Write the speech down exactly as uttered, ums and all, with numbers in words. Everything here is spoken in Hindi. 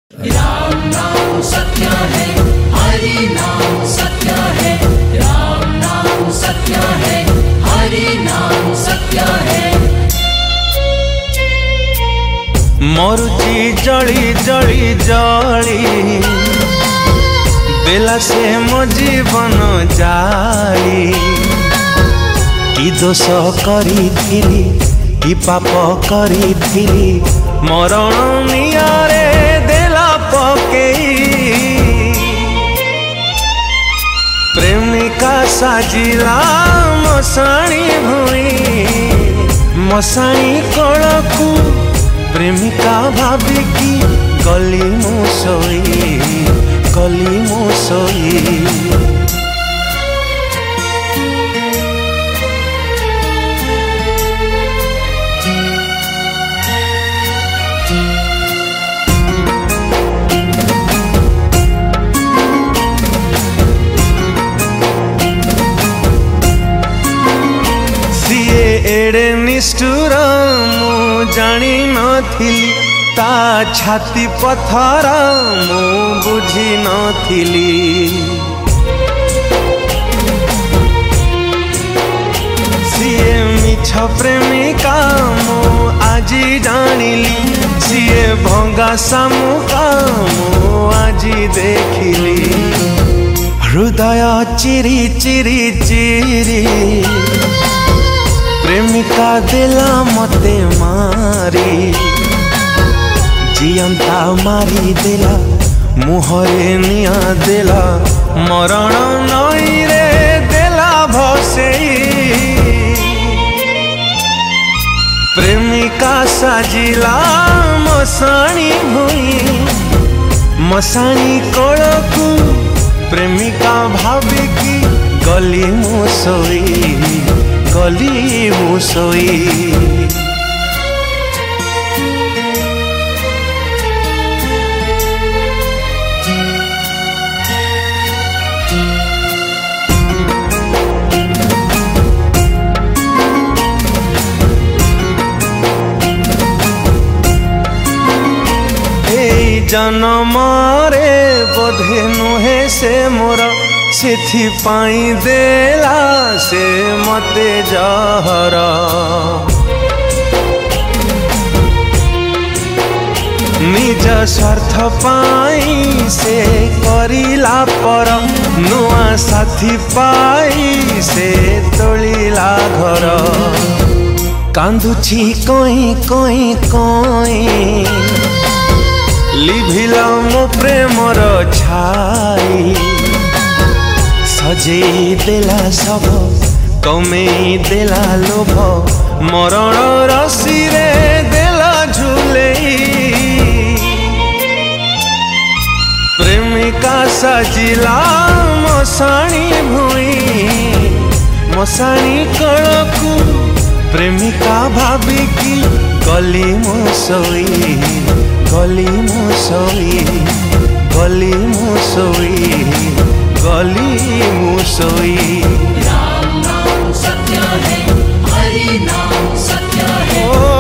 राम नाम सत्य है, हरि नाम सत्य है। राम नाम सत्य है, हरि नाम सत्य है। मरुची जली जली जली बेला से मो जीवन जाली। कि दोष करी थिली कि पाप करी थिली मरण नियारे देला पकेई। प्रेमिका साजिला मसाणी भुई मसाणी कलकू प्रेमिका भाविकी गली मु सोई गली मु सोई। एड़े निष्ठुर मु जानी नथिली ता छाती पथर मु बुझी नथिली। सीए मिछ प्रेमिका मु आजी जानिली सीए भंगा सामुका मु आजी देखिली। हृदय चिरी चिरी चिरी प्रेमिका देला मते मारी जियंता मारी देला मुहरे निया देला मरण नई रे देला भसेई। प्रेमिका साजिला मसाणी भुई मसाणी कोलकू प्रेमिका भाविकी गली मु सोई गली मु सोई। जन्म रे बोधे नुहे से मोर सेथि पाई देला से मते जहर। निज स्वार्थ पाई से करिला पर नुआ साथी पाई से तोलिला घर। कांदुची कोई कोई कोई लिभिला मो प्रेमर छाई। सजेई देला सब कमेई देला लोभ मरण रसी रे देला झुलेई। प्रेमिका साजिला मसाणी भुई मसाणी कलकू प्रेमिका भाविकी गली मु सोई गली मु सोई गली मु सोई गली मु सोई। राम नाम सत्य है, हरि नाम सत्य है।